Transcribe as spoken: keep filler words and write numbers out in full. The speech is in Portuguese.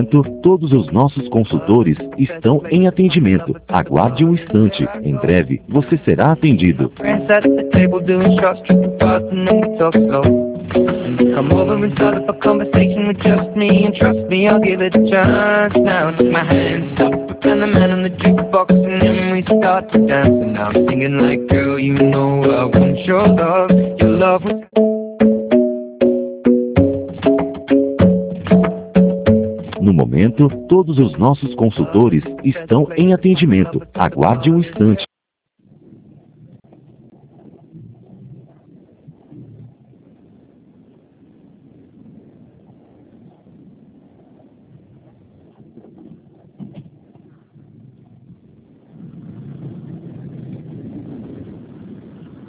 momento, todos os nossos consultores estão em atendimento. Aguarde um instante. Em breve, você será atendido. Friends at the table doing shots, tripping fast, and then we talk slow. Come over and start up a conversation with just me, and trust me, I'll give it a chance. Now take my hand, stop it, and the man on the jukebox, and then we start to dance. And I'm singing like, girl, you know I want your love, your love was... No momento, todos os nossos consultores estão em atendimento. Aguarde um instante.